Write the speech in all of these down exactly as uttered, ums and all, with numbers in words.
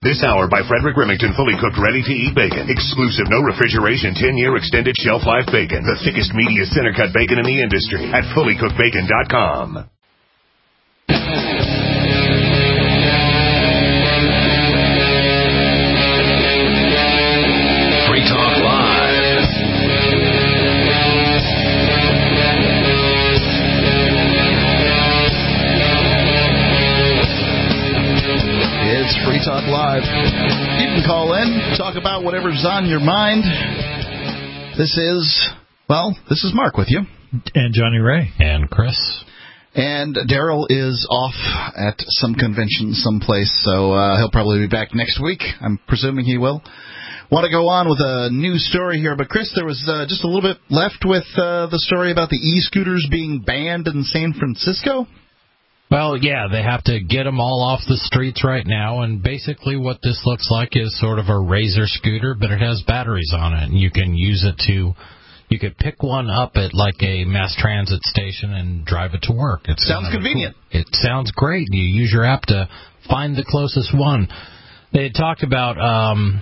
This hour by Frederick Remington, fully cooked, ready-to-eat bacon. Exclusive, no refrigeration, ten-year extended shelf life bacon. The thickest, meatiest center-cut bacon in the industry at fully cooked bacon dot com. Free Talk Live. It's Free Talk Live. You can call in, talk about whatever's on your mind. This is, well, this is Mark with you. And Johnny Ray. And Chris. And Daryl is off at some convention someplace, so uh, he'll probably be back next week. I'm presuming he will. Want to go on with a new story here, but Chris, there was uh, just a little bit left with uh, the story about the e-scooters being banned in San Francisco. Well, yeah, they have to get them all off the streets right now, and basically what this looks like is sort of a Razor scooter, but it has batteries on it, and you can use it to, you could pick one up at like a mass transit station and drive it to work. It sounds convenient. Cool. It sounds great. You use your app to find the closest one. They had talked about um,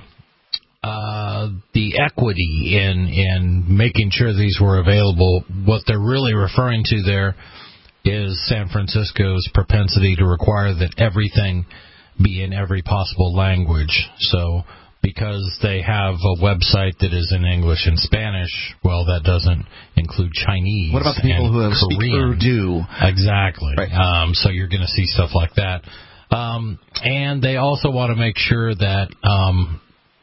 uh, the equity in, in making sure these were available. What they're really referring to there is San Francisco's propensity to require that everything be in every possible language. So because they have a website that is in English and Spanish, well, that doesn't include Chinese. What about the people who have speak Urdu? Exactly. Right. Um, so you're going to see stuff like that. Um, and they also want to make sure that... Um,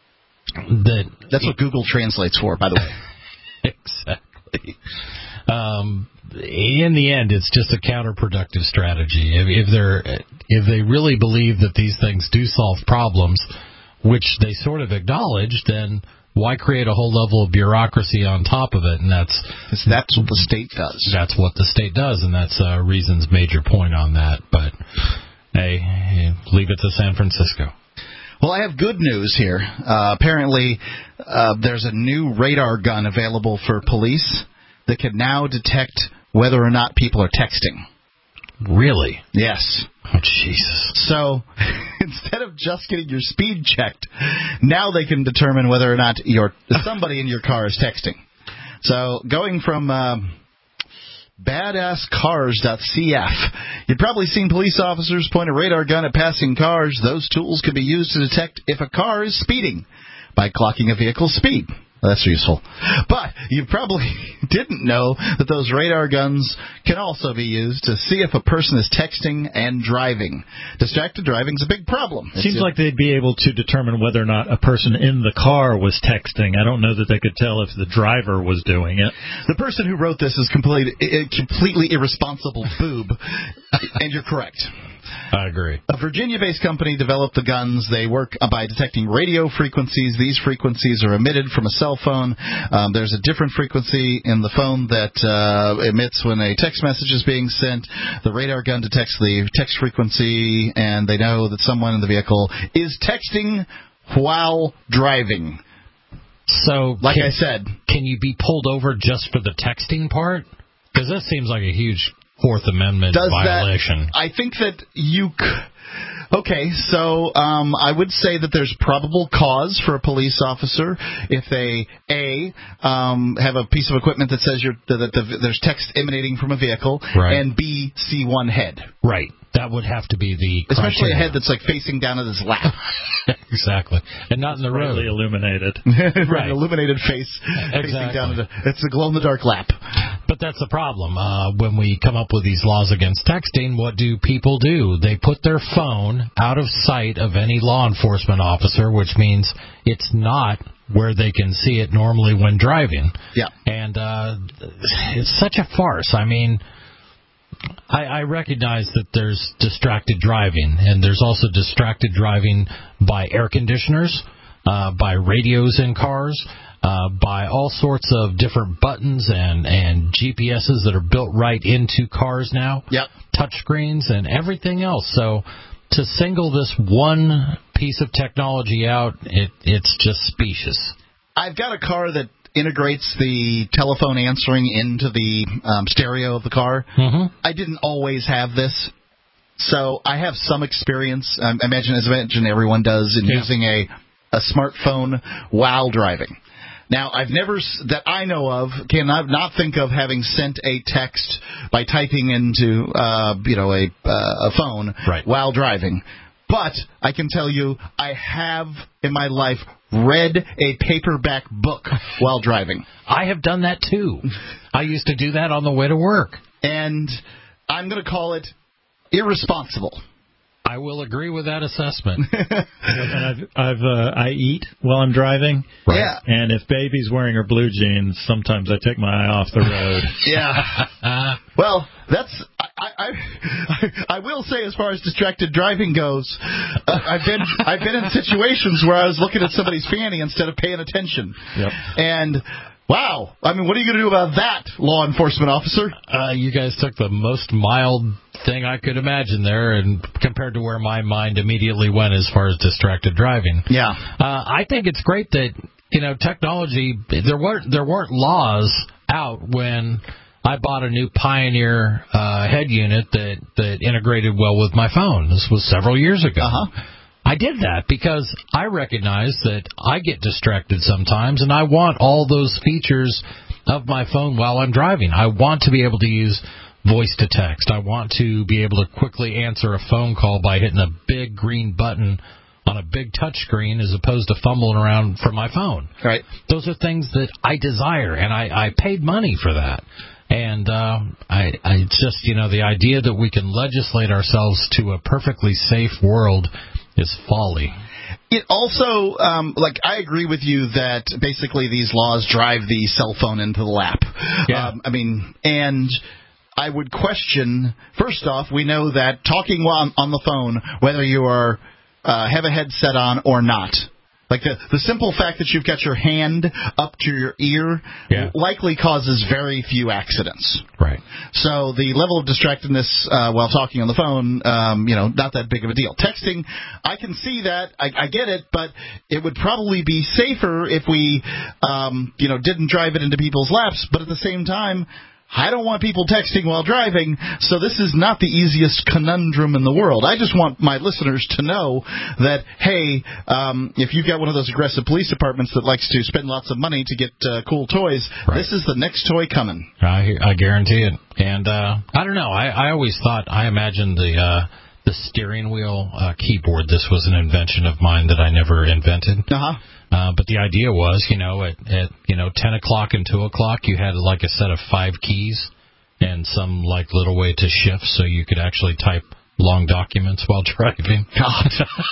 that That's what Google translates for, by the way. Exactly. Um, in the end, it's just a counterproductive strategy. If, if they're if they really believe that these things do solve problems, which they sort of acknowledge, then why create a whole level of bureaucracy on top of it? And that's that's what the state does. That's what the state does, and that's uh, Reason's major point on that. But hey, leave it to San Francisco. Well, I have good news here. Uh, apparently, uh, there's a new radar gun available for police that can now detect whether or not people are texting. Really? Yes. Oh, Jesus. So, instead of just getting your speed checked, now they can determine whether or not your somebody in your car is texting. So, going from uh, badass cars dot c f, you've probably seen police officers point a radar gun at passing cars. Those tools can be used to detect if a car is speeding by clocking a vehicle's speed. That's useful. But you probably didn't know that those radar guns can also be used to see if a person is texting and driving. Distracted driving is a big problem. Seems like they'd be able to determine whether or not a person in the car was texting. I don't know that they could tell if the driver was doing it. The person who wrote this is complete, a completely irresponsible boob, and you're correct. I agree. A Virginia-based company developed the guns. They work by detecting radio frequencies. These frequencies are emitted from a cell phone. Um, there's a different frequency in the phone that uh, emits when a text message is being sent. The radar gun detects the text frequency, and they know that someone in the vehicle is texting while driving. So, like can, I said, can you be pulled over just for the texting part? Because that seems like a huge Fourth Amendment Does violation. That, I think that you... Okay, so um, I would say that there's probable cause for a police officer if they, A, um, have a piece of equipment that says you're, that the, there's text emanating from a vehicle, right. and B, see one head. Right. That would have to be the criteria. Especially a head that's like facing down at his lap. Exactly. And not in the road. Really illuminated. Right. An illuminated face exactly. facing down. The, it's a glow-in-the-dark lap. But that's the problem. Uh, when we come up with these laws against texting, what do people do? They put their phone out of sight of any law enforcement officer, which means it's not where they can see it normally when driving. Yeah. And uh, it's such a farce. I mean... I, I recognize that there's distracted driving, and there's also distracted driving by air conditioners, uh, by radios in cars, uh, by all sorts of different buttons and, and G P S's that are built right into cars now, yep. touch screens and everything else. So to single this one piece of technology out, it, it's just specious. I've got a car that integrates the telephone answering into the um, stereo of the car. Mm-hmm. I didn't always have this. So I have some experience. Um, I imagine, as I mentioned, everyone does in Yeah. using a a smartphone while driving. Now, I've never, that I know of, cannot not think of having sent a text by typing into, uh, you know, a uh, a phone right. while driving. But I can tell you, I have in my life read a paperback book while driving. I have done that too. I used to do that on the way to work. And I'm going to call it irresponsible. I will agree with that assessment. And I've, I've uh, I eat while I'm driving. Right. Yeah. And if baby's wearing her blue jeans, sometimes I take my eye off the road. Yeah. Well, that's I, I I I will say, as far as distracted driving goes, uh, I've been I've been in situations where I was looking at somebody's fanny instead of paying attention. Yep. And wow, I mean, what are you going to do about that, law enforcement officer? Uh, you guys took the most mild thing I could imagine there, and compared to where my mind immediately went as far as distracted driving. Yeah. Uh, I think it's great that, you know, technology, there weren't, there weren't laws out when I bought a new Pioneer uh, head unit that, that integrated well with my phone. This was several years ago. Uh-huh. I did that because I recognize that I get distracted sometimes, and I want all those features of my phone while I'm driving. I want to be able to use voice to text. I want to be able to quickly answer a phone call by hitting a big green button on a big touch screen as opposed to fumbling around for my phone. Right. Those are things that I desire, and I, I paid money for that. And uh, I, I just, you know, the idea that we can legislate ourselves to a perfectly safe world is folly. It also, um, like, I agree with you that basically these laws drive the cell phone into the lap. Yeah. Um, I mean, and I would question, first off, we know that talking while on the phone, whether you are uh, have a headset on or not, like the, the simple fact that you've got your hand up to your ear yeah. likely causes very few accidents. Right. So the level of distractedness uh, while talking on the phone, um, you know, not that big of a deal. Texting, I can see that. I, I get it, but it would probably be safer if we, um, you know, didn't drive it into people's laps. But at the same time, I don't want people texting while driving, so this is not the easiest conundrum in the world. I just want my listeners to know that, hey, um, if you've got one of those aggressive police departments that likes to spend lots of money to get uh, cool toys, right. This is the next toy coming. I, I guarantee it. And uh, I don't know. I, I always thought, I imagined the uh, the steering wheel uh, keyboard. This was an invention of mine that I never invented. Uh-huh. Uh, but the idea was, you know, at, at you know ten o'clock and two o'clock, you had like a set of five keys and some like little way to shift, so you could actually type long documents while driving. God,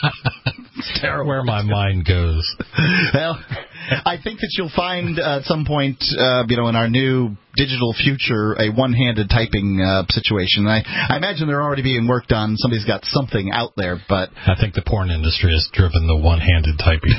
it's terrible. Where my mind goes. Well, I think that you'll find uh, at some point, uh, you know, in our new digital future, a one-handed typing uh, situation. I, I imagine they're already being worked on. Somebody's got something out there, but I think the porn industry has driven the one-handed typing.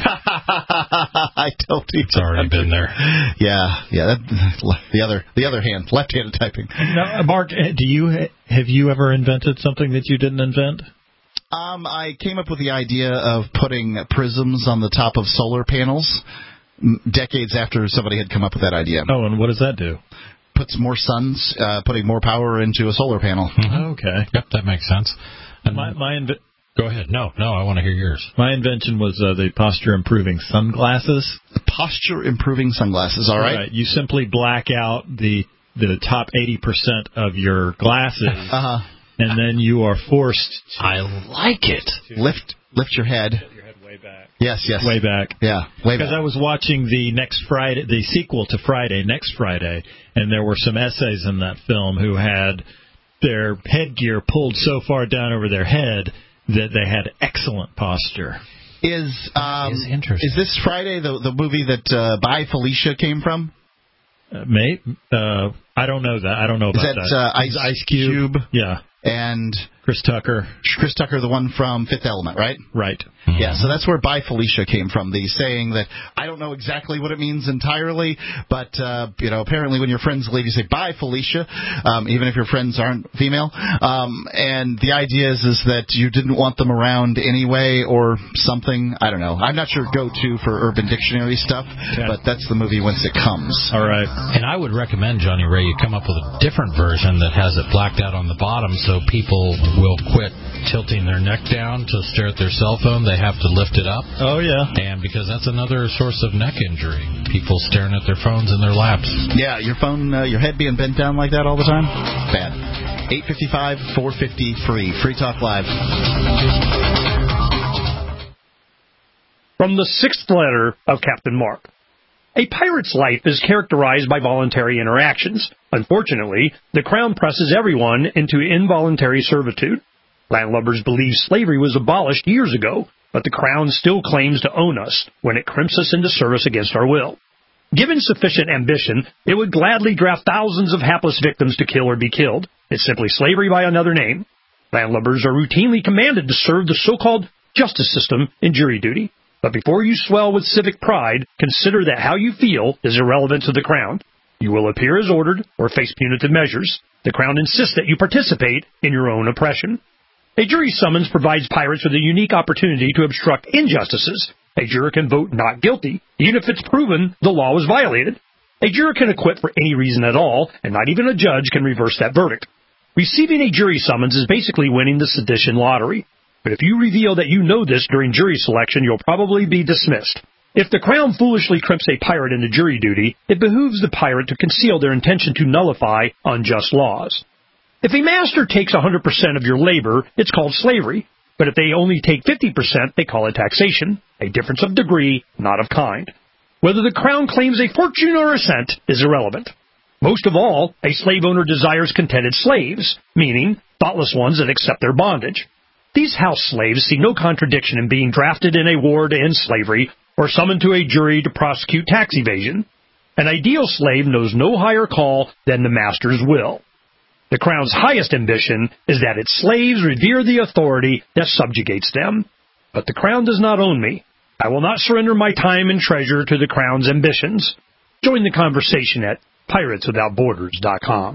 I don't. It's already been there. Yeah, yeah. That, the other, the other hand, left-handed typing. Now, Mark, do you have you ever invented something that you didn't invent? Um, I came up with the idea of putting prisms on the top of solar panels decades after somebody had come up with that idea. Oh, and what does that do? Puts more suns, uh, putting more power into a solar panel. Mm-hmm. Okay. Yep, that makes sense. And my my inv- Go ahead. No, no, I want to hear yours. My invention was uh, the posture-improving sunglasses. The posture-improving sunglasses, all right. right. You simply black out the the top eighty percent of your glasses, uh-huh. and then you are forced to... I like it. Lift lift your head. Lift your head way back. Yes, yes. Way back. Yeah, way back. Because I was watching the next Friday, the sequel to Friday, Next Friday, and there were some essays in that film who had their headgear pulled so far down over their head that they had excellent posture. Is um, is interesting. Is this Friday the the movie that uh, Bye Felicia came from? Uh, mate, uh, I don't know that. I don't know about is that. that. Uh, Ice, Ice Cube? Cube? Yeah. And Chris Tucker. Chris Tucker, the one from Fifth Element, right? Right. Mm-hmm. Yeah, so that's where Bye Felicia came from, the saying that I don't know exactly what it means entirely, but, uh, you know, apparently when your friends leave, you say, bye, Felicia, um, even if your friends aren't female. Um, and the idea is, is that you didn't want them around anyway or something. I don't know. I'm not your go-to for Urban Dictionary stuff, okay. But that's the movie whence it comes. All right. And I would recommend, Johnny Ray, you come up with a different version that has it blacked out on the bottom so people will quit tilting their neck down to stare at their cell phone. They have to lift it up. Oh, yeah. And because that's another source of neck injury, people staring at their phones in their laps. Yeah, your phone, uh, your head being bent down like that all the time? Bad. eight five five, four five zero, free. Free Talk Live. From the sixth letter of Captain Mark. A pirate's life is characterized by voluntary interactions. Unfortunately, the Crown presses everyone into involuntary servitude. Landlubbers believe slavery was abolished years ago, but the Crown still claims to own us when it crimps us into service against our will. Given sufficient ambition, it would gladly draft thousands of hapless victims to kill or be killed. It's simply slavery by another name. Landlubbers are routinely commanded to serve the so-called justice system in jury duty. But before you swell with civic pride, consider that how you feel is irrelevant to the Crown. You will appear as ordered or face punitive measures. The Crown insists that you participate in your own oppression. A jury summons provides pirates with a unique opportunity to obstruct injustices. A juror can vote not guilty, even if it's proven the law was violated. A juror can acquit for any reason at all, and not even a judge can reverse that verdict. Receiving a jury summons is basically winning the sedition lottery. But if you reveal that you know this during jury selection, you'll probably be dismissed. If the Crown foolishly crimps a pirate into jury duty, it behooves the pirate to conceal their intention to nullify unjust laws. If a master takes one hundred percent of your labor, it's called slavery. But if they only take fifty percent, they call it taxation, a difference of degree, not of kind. Whether the Crown claims a fortune or a cent is irrelevant. Most of all, a slave owner desires contented slaves, meaning thoughtless ones that accept their bondage. These house slaves see no contradiction in being drafted in a war to end slavery or summoned to a jury to prosecute tax evasion. An ideal slave knows no higher call than the master's will. The Crown's highest ambition is that its slaves revere the authority that subjugates them. But the Crown does not own me. I will not surrender my time and treasure to the Crown's ambitions. Join the conversation at pirates without borders dot com.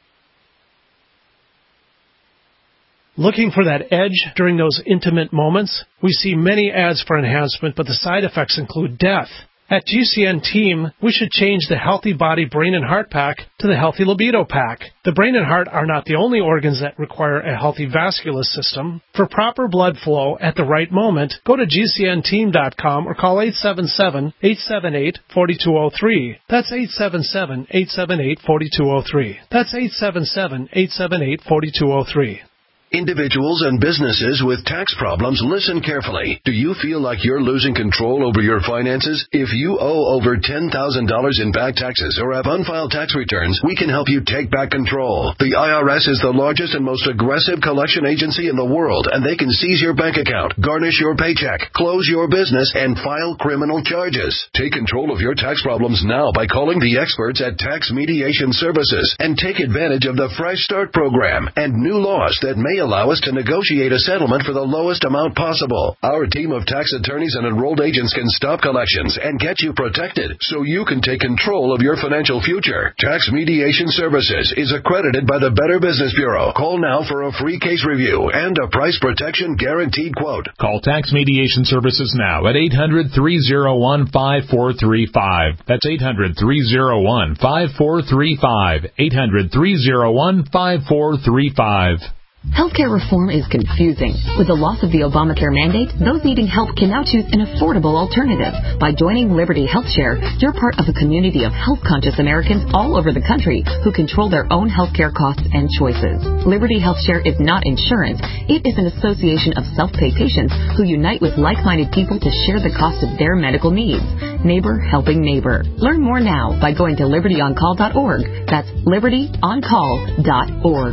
Looking for that edge during those intimate moments? We see many ads for enhancement, but the side effects include death. At G C N Team, we should change the Healthy Body, Brain, and Heart Pack to the Healthy Libido Pack. The brain and heart are not the only organs that require a healthy vascular system. For proper blood flow at the right moment, go to G C N team dot com or call eight seven seven, eight seven eight, four two zero three. That's eight seven seven, eight seven eight, four two zero three. That's eight seven seven, eight seven eight, four two zero three. Individuals and businesses with tax problems, listen carefully. Do you feel like you're losing control over your finances? If you owe over ten thousand dollars in back taxes or have unfiled tax returns, we can help you take back control. The I R S is the largest and most aggressive collection agency in the world, and they can seize your bank account, garnish your paycheck, close your business, and file criminal charges. Take control of your tax problems now by calling the experts at Tax Mediation Services and take advantage of the Fresh Start program and new laws that may allow us to negotiate a settlement for the lowest amount possible. Our team of tax attorneys and enrolled agents can stop collections and get you protected so you can take control of your financial future. Tax Mediation Services is accredited by the Better Business Bureau. Call now for a free case review and a price protection guaranteed quote. Call Tax Mediation Services now at eight hundred, three oh one, five four three five. That's eight hundred, three oh one, five four three five. eight hundred, three oh one, five four three five. Healthcare reform is confusing. With the loss of the Obamacare mandate, those needing help can now choose an affordable alternative. By joining Liberty HealthShare, you're part of a community of health-conscious Americans all over the country who control their own healthcare costs and choices. Liberty HealthShare is not insurance. It is an association of self-pay patients who unite with like-minded people to share the cost of their medical needs. Neighbor helping neighbor. Learn more now by going to liberty on call dot org. That's liberty on call dot org.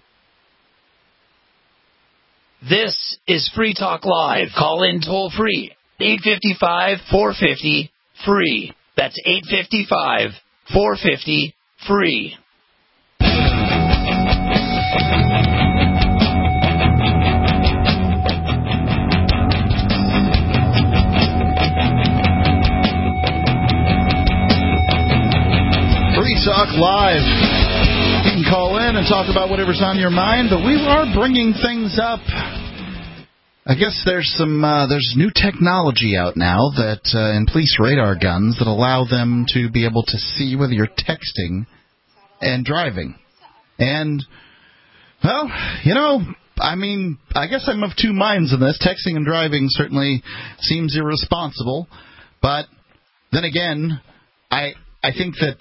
This is Free Talk Live. Call in toll free. eight five five, four five zero, free. That's eight five five, four five zero, free. Free Talk Live. You can call in and talk about whatever's on your mind, but we are bringing things up. I guess there's some uh, there's new technology out now that uh, in police radar guns that allow them to be able to see whether you're texting and driving. And, well, you know, I mean, I guess I'm of two minds in this. Texting and driving certainly seems irresponsible, but then again, I I think that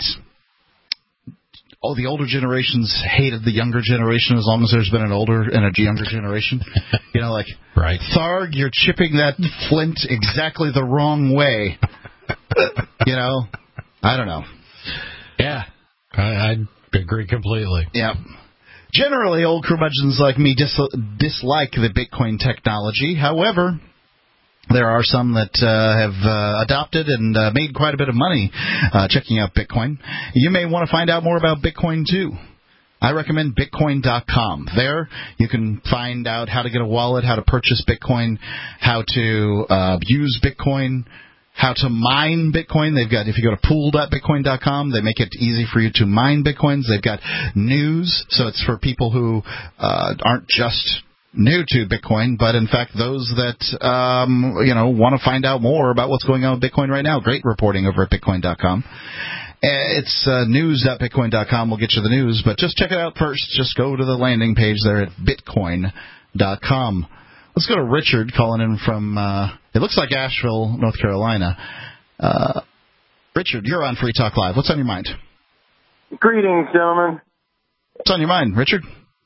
oh, the older generations hated the younger generation as long as there's been an older and a younger generation. You know, like, right. Tharg, you're chipping that flint exactly the wrong way. You know, I don't know. Yeah, I, I agree completely. Yeah. Generally, old curmudgeons like me dis- dislike the Bitcoin technology. However, there are some that uh, have uh, adopted and uh, made quite a bit of money uh, checking out Bitcoin. You may want to find out more about Bitcoin, too. I recommend Bitcoin dot com. There, you can find out how to get a wallet, how to purchase Bitcoin, how to uh, use Bitcoin, how to mine Bitcoin. They've got, if you go to pool dot bitcoin dot com, they make it easy for you to mine Bitcoins. They've got news, so it's for people who uh, aren't just new to Bitcoin, but in fact those that um, you know want to find out more about what's going on with Bitcoin right now. Great reporting over at bitcoin dot com. It's uh, news dot bitcoin dot com will get you the news, but just check it out first. Just go to the landing page there at bitcoin dot com. Let's go to Richard calling in from, uh, it looks like Asheville, North Carolina. Uh, Richard, you're on Free Talk Live. What's on your mind? Greetings, gentlemen. What's on your mind, Richard?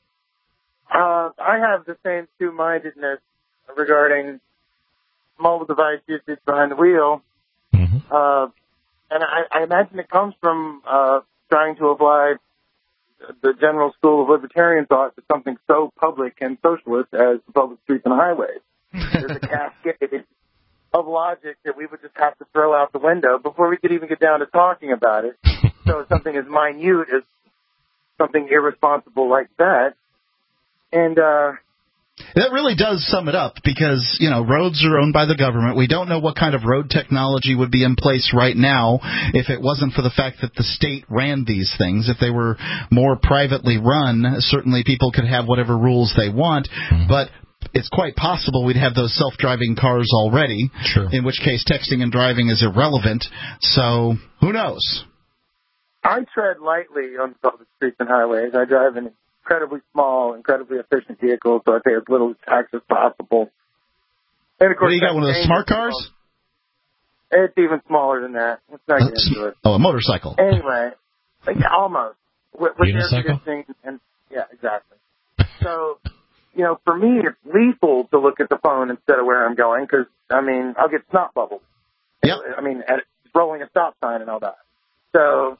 Uh, I have the same two-mindedness regarding mobile device usage behind the wheel. Mm-hmm. Uh, and I, I imagine it comes from uh, trying to apply the general school of libertarian thought to something so public and socialist as the public streets and highways. There's a cascade of logic that we would just have to throw out the window before we could even get down to talking about it. So something as minute as something irresponsible like that. And uh, that really does sum it up because, you know, roads are owned by the government. We don't know what kind of road technology would be in place right now if it wasn't for the fact that the state ran these things. If they were more privately run, certainly people could have whatever rules they want, mm-hmm. but it's quite possible we'd have those self-driving cars already, sure. in which case texting and driving is irrelevant. So who knows? I tread lightly on public streets and highways. I drive an incredibly small, incredibly efficient vehicle, so I pay as little tax as possible. And of course, what, you got one of those smart cars? It's even smaller than that. Let's not get into it. Oh, a motorcycle. Anyway, like, almost. With, with air conditioning and yeah, exactly. So, you know, for me, it's lethal to look at the phone instead of where I'm going because, I mean, I'll get snot bubbles. Yep. I mean, at rolling a stop sign and all that. So,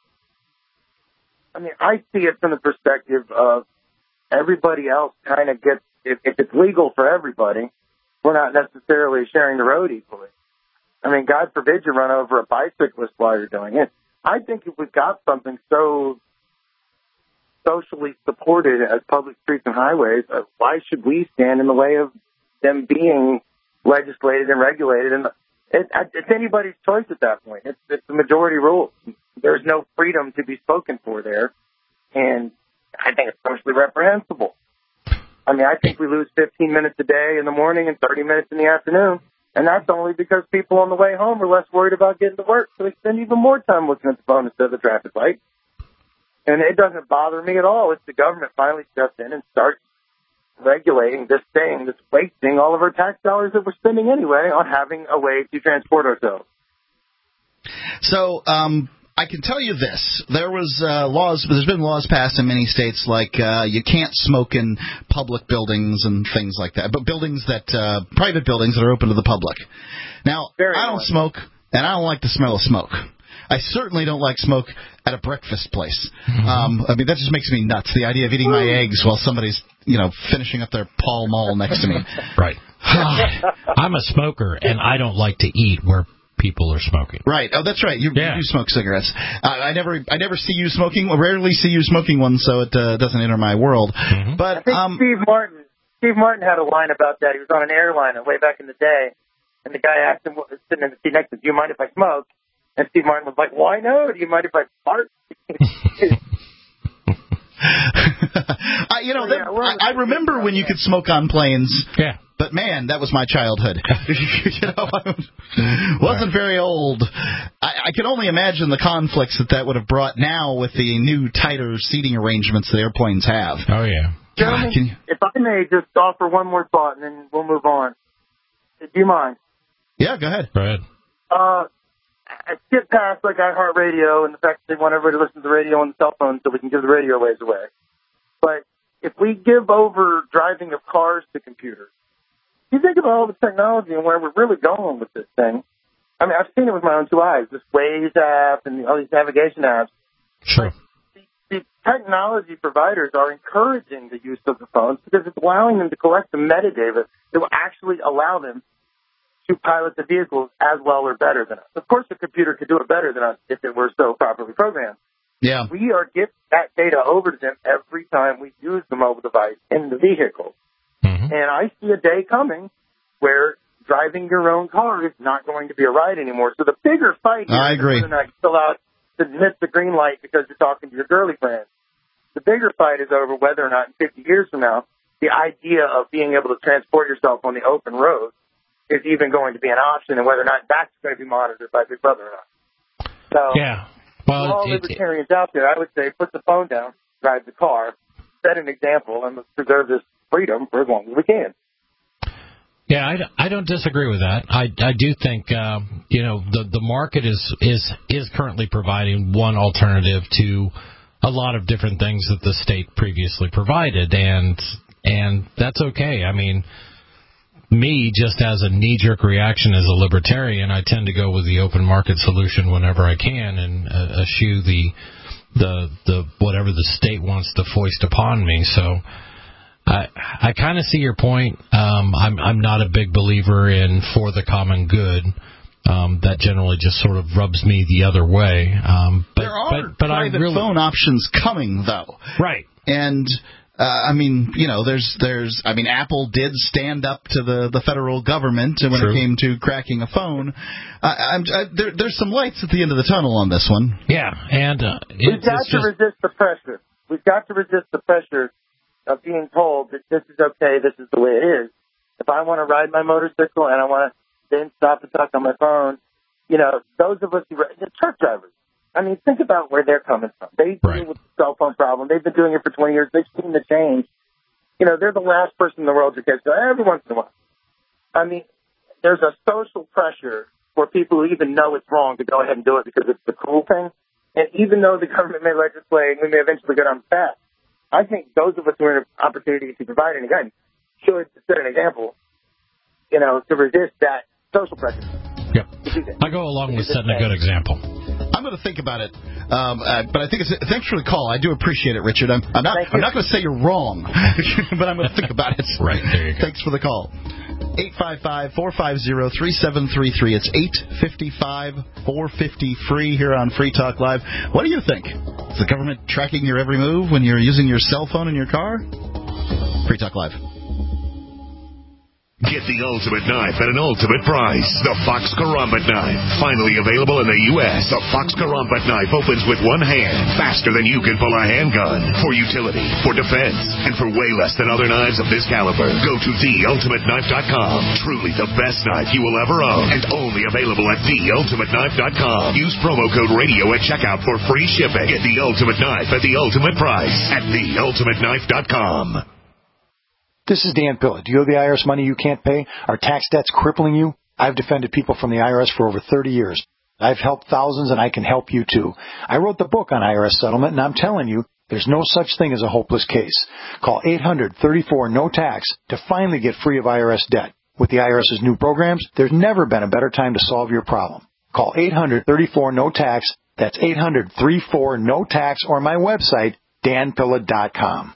I mean, I see it from the perspective of everybody else kind of gets, if, if it's legal for everybody, we're not necessarily sharing the road equally. I mean, God forbid you run over a bicyclist while you're doing it. I think if we've got something so socially supported as public streets and highways, uh, why should we stand in the way of them being legislated and regulated? And it, it's anybody's choice at that point. It's, it's the majority rule. There's no freedom to be spoken for there, and I think it's socially reprehensible. I mean, I think we lose fifteen minutes a day in the morning and thirty minutes in the afternoon, and that's only because people on the way home are less worried about getting to work, so they spend even more time looking at the phone instead of the traffic light. And it doesn't bother me at all if the government finally steps in and starts regulating this thing that's wasting all of our tax dollars that we're spending anyway on having a way to transport ourselves. So, um... I can tell you this. There was uh, laws, there's been laws passed in many states like uh, you can't smoke in public buildings and things like that, but buildings that, uh, private buildings that are open to the public. Now, Very I don't smoke, and I don't like the smell of smoke. I certainly don't like smoke at a breakfast place. Mm-hmm. Um, I mean, that just makes me nuts, the idea of eating my eggs while somebody's, you know, finishing up their Pall Mall next to me. Right. I'm a smoker, and I don't like to eat where people are smoking. Right. Oh, that's right. You, yeah. you smoke cigarettes. Uh, I never, I never see you smoking. I rarely see you smoking one, so it uh, doesn't enter my world. Mm-hmm. But I think um, Steve Martin, Steve Martin had a line about that. He was on an airline way back in the day, and the guy asked him, sitting in the seat next to him, "Do you mind if I smoke?" And Steve Martin was like, "Why no? Do you mind if I fart?" I, you know, yeah, that, I, I remember when you could smoke on planes. Yeah. But, man, that was my childhood. you know, I wasn't very old. I, I can only imagine the conflicts that that would have brought now with the new, tighter seating arrangements that airplanes have. Oh, yeah. Gentlemen, you... if I may just offer one more thought, and then we'll move on. Do you mind? Yeah, go ahead. Go ahead. Uh, I skip past like iHeartRadio and the fact that they want everybody to listen to the radio on the cell phone so we can give the radio waves away. But if we give over driving of cars to computers, you think about all the technology and where we're really going with this thing. I mean, I've seen it with my own two eyes, this Waze app and all these navigation apps. Sure. The, the technology providers are encouraging the use of the phones because it's allowing them to collect the metadata that will actually allow them to pilot the vehicles as well or better than us. Of course, the computer could do it better than us if it were so properly programmed. Yeah. We are giving that data over to them every time we use the mobile device in the vehicle. Mm-hmm. And I see a day coming where driving your own car is not going to be a ride anymore. So the bigger fight here I agree. is whether or not you still out to miss the green light because you're talking to your girly friend. The bigger fight is over whether or not in fifty years from now, the idea of being able to transport yourself on the open road is even going to be an option and whether or not that's going to be monitored by Big Brother or not. So, yeah. Well, to all it, libertarians it, out there, I would say put the phone down, drive the car, set an example, and let's preserve this freedom for as long as we can. Yeah, I, I don't disagree with that. I, I do think, uh, you know, the, the market is, is, is currently providing one alternative to a lot of different things that the state previously provided, and and that's okay. I mean, me, just as a knee-jerk reaction as a libertarian, I tend to go with the open market solution whenever I can and uh, eschew the, the, the whatever the state wants to foist upon me. So I I kind of see your point. Um, I'm I'm not a big believer in for the common good. Um, that generally just sort of rubs me the other way. Um, but, there are but, but private I really, phone options coming, though. Right. And, uh, I mean, you know, there's, there's, I mean, Apple did stand up to the, the federal government when True. it came to cracking a phone. Uh, I'm, I, there, there's some lights at the end of the tunnel on this one. Yeah, and uh, it, we've got it's to just... resist the pressure. We've got to resist the pressure of being told that this is okay, this is the way it is. If I want to ride my motorcycle and I want to then stop and talk on my phone, you know, those of us who the truck drivers, I mean, think about where they're coming from. They right. deal with the cell phone problem. They've been doing it for twenty years. They've seen the change. You know, they're the last person in the world to catch it every once in a while. I mean, there's a social pressure for people who even know it's wrong to go ahead and do it because it's the cool thing. And even though the government may legislate and we may eventually get on the path, I think those of us who are in an opportunity to provide an again should set an example, you know, to resist that social pressure. Yep. I go along with setting a good example. I'm going to think about it, um, uh, but I think it's, thanks for the call. I do appreciate it, Richard. I'm, I'm not. I'm not going to say you're wrong, but I'm going to think about it. Right there you go. Thanks for the call. eight five five, four five zero, three seven three three. It's eight five five, four five zero, free here on Free Talk Live. What do you think? Is the government tracking your every move when you're using your cell phone in your car? Free Talk Live. Get the ultimate knife at an ultimate price. The Fox Karambit Knife. Finally available in the U S The Fox Karambit Knife opens with one hand, faster than you can pull a handgun. For utility, for defense, and for way less than other knives of this caliber. Go to the ultimate knife dot com. Truly the best knife you will ever own. And only available at the ultimate knife dot com. Use promo code radio at checkout for free shipping. Get the ultimate knife at the ultimate price at the ultimate knife dot com. This is Dan Pilla. Do you owe the I R S money you can't pay? Are tax debts crippling you? I've defended people from the I R S for over thirty years. I've helped thousands, and I can help you, too. I wrote the book on I R S settlement, and I'm telling you, there's no such thing as a hopeless case. Call eight hundred, thirty-four, no tax to finally get free of I R S debt. With the IRS's new programs, there's never been a better time to solve your problem. Call eight hundred, thirty-four, no tax. That's eight hundred, thirty-four, no tax, or my website, dan pilla dot com.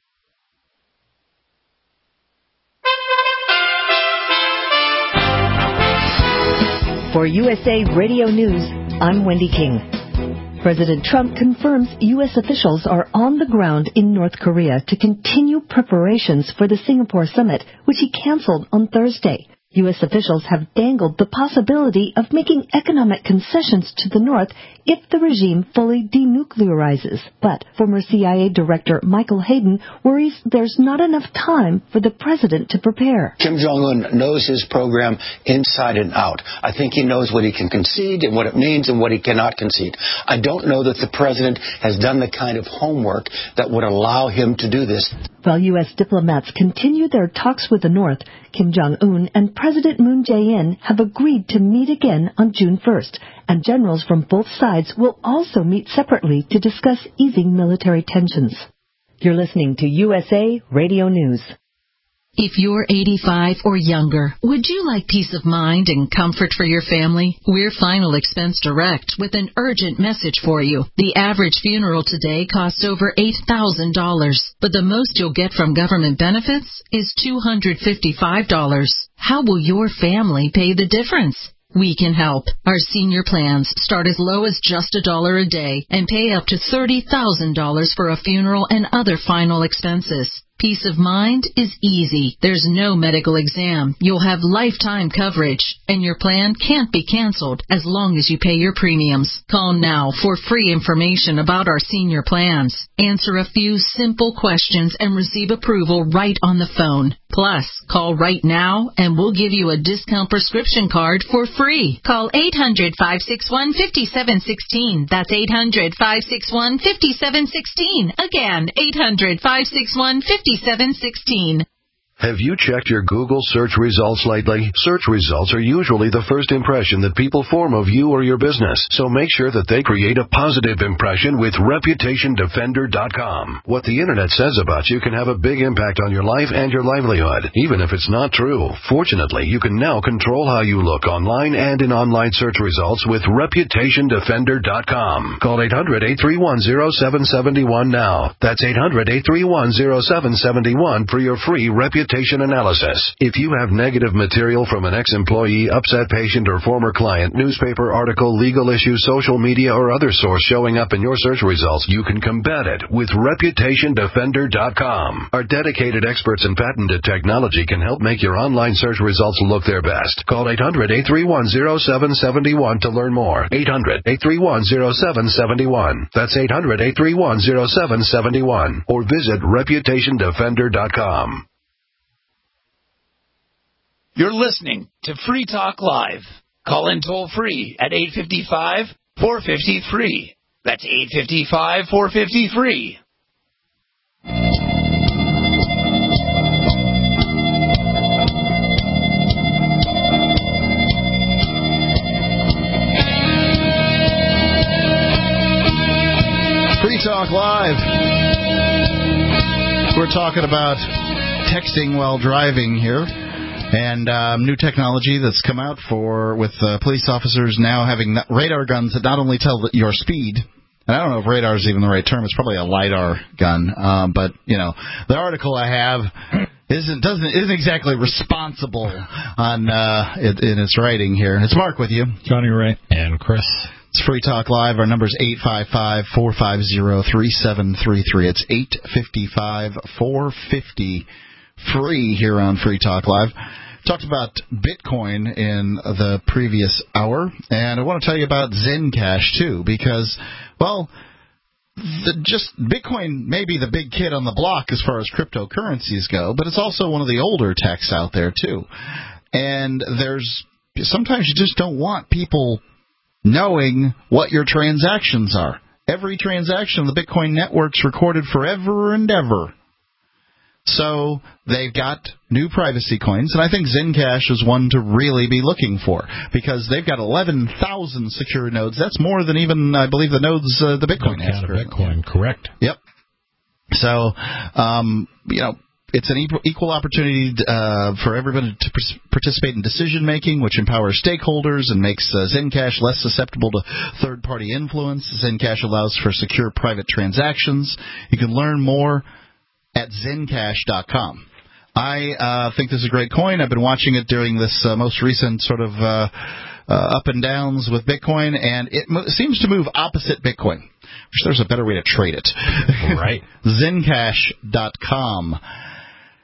For U S A Radio News, I'm Wendy King. President Trump confirms U S officials are on the ground in North Korea to continue preparations for the Singapore summit, which he canceled on Thursday. U S officials have dangled the possibility of making economic concessions to the North if the regime fully denuclearizes. But former C I A Director Michael Hayden worries there's not enough time for the president to prepare. Kim Jong-un knows his program inside and out. I think he knows what he can concede and what it means and what he cannot concede. I don't know that the president has done the kind of homework that would allow him to do this. While U S diplomats continue their talks with the North, Kim Jong-un and President Moon Jae-in have agreed to meet again on June first, and generals from both sides will also meet separately to discuss easing military tensions. You're listening to U S A Radio News. If you're eighty-five or younger, would you like peace of mind and comfort for your family? We're Final Expense Direct with an urgent message for you. The average funeral today costs over eight thousand dollars, but the most you'll get from government benefits is two hundred fifty-five dollars. How will your family pay the difference? We can help. Our senior plans start as low as just a dollar a day and pay up to thirty thousand dollars for a funeral and other final expenses. Peace of mind is easy. There's no medical exam. You'll have lifetime coverage, and your plan can't be canceled as long as you pay your premiums. Call now for free information about our senior plans. Answer a few simple questions and receive approval right on the phone. Plus, call right now and we'll give you a discount prescription card for free. Call eight hundred, five six one, five seven one six. That's eight hundred, five six one, five seven one six. Again, eight hundred, five six one, five seven one six. Have you checked your Google search results lately? Search results are usually the first impression that people form of you or your business, so make sure that they create a positive impression with Reputation Defender dot com. What the Internet says about you can have a big impact on your life and your livelihood, even if it's not true. Fortunately, you can now control how you look online and in online search results with Reputation Defender dot com. Call eight hundred, eight three one, zero seven seven one now. That's eight hundred, eight three one, zero seven seven one for your free Reputation analysis. If you have negative material from an ex-employee, upset patient, or former client, newspaper article, legal issue, social media, or other source showing up in your search results, you can combat it with Reputation Defender dot com. Our dedicated experts in patented technology can help make your online search results look their best. Call eight hundred, eight three one, zero seven seven one to learn more. eight hundred, eight three one, zero seven seven one. That's eight hundred, eight three one, zero seven seven one. Or visit Reputation Defender dot com. You're listening to Free Talk Live. Call in toll free at eight five five, four five zero, free. That's eight five five, four five zero, free. Free Talk Live. We're talking about texting while driving here. And um, new technology that's come out for with uh, police officers now having radar guns that not only tell your speed, and I don't know if radar is even the right term. It's probably a LiDAR gun. Um, but you know, the article I have isn't doesn't isn't exactly responsible on uh, in, in its writing here. It's Mark with you, Johnny Ray, and Chris. It's Free Talk Live. Our number is eight five five, four five zero, three seven three three. It's eight five five, four five zero, free here on Free Talk Live. Talked about Bitcoin in the previous hour, and I want to tell you about Zencash, too, because, well, the, just Bitcoin may be the big kid on the block as far as cryptocurrencies go, but it's also one of the older techs out there, too. And there's sometimes you just don't want people knowing what your transactions are. Every transaction on the Bitcoin network's recorded forever and ever. So they've got new privacy coins, and I think Zencash is one to really be looking for because they've got eleven thousand secure nodes. That's more than even, I believe, the nodes uh, the Bitcoin has. Out of Bitcoin, correct. Yep. So, um, you know, it's an equal, equal opportunity uh, for everybody to participate in decision-making, which empowers stakeholders and makes uh, Zencash less susceptible to third-party influence. Zencash allows for secure private transactions. You can learn more at Zencash dot com. I uh, think this is a great coin. I've been watching it during this uh, most recent sort of uh, uh, up and downs with Bitcoin, and it mo- seems to move opposite Bitcoin. Wish there's a better way to trade it. Right. Zencash dot com.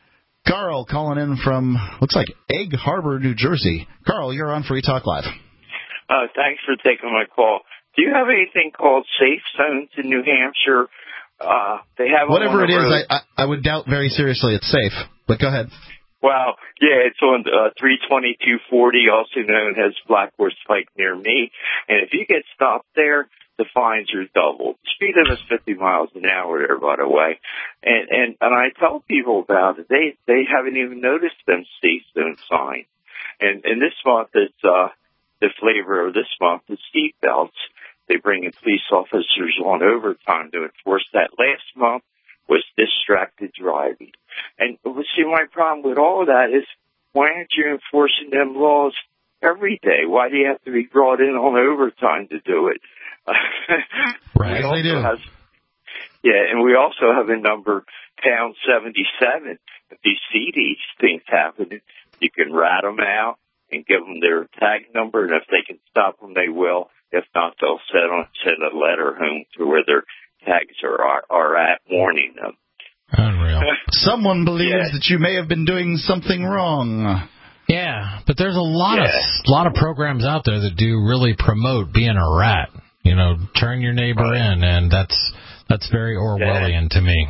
Carl calling in from, looks like Egg Harbor, New Jersey. Carl, you're on Free Talk Live. Uh, thanks for taking my call. Do you have anything called safe zones in New Hampshire? Uh, they have Whatever it is, I, I, I would doubt very seriously it's safe. But go ahead. Well, yeah, it's on uh, three twenty-two forty, also known as Black Horse Pike near me. And if you get stopped there, the fines are doubled. The speed limit is fifty miles an hour there, by the way. And, and, and I tell people about it. They, they haven't even noticed them safe zone signs. And, and this month, it's, uh, the flavor of this month is seat belts. They bring in police officers on overtime to enforce that. Last month was distracted driving. And see, my problem with all of that is, why aren't you enforcing them laws every day? Why do you have to be brought in on overtime to do it? Right, they do. Has, yeah, and we also have a number, pound seventy-seven. If you see these things happening, you can rat them out and give them their tag number, and if they can stop them, they will. If not, they'll send, on, send a letter home to where their tags are, are, are at, warning them. Unreal. Someone believes Yeah. that you may have been doing something wrong. Yeah, but there's a lot Yeah. of lot of programs out there that do really promote being a rat. You know, turn your neighbor Right. in, and that's that's very Orwellian yeah. to me.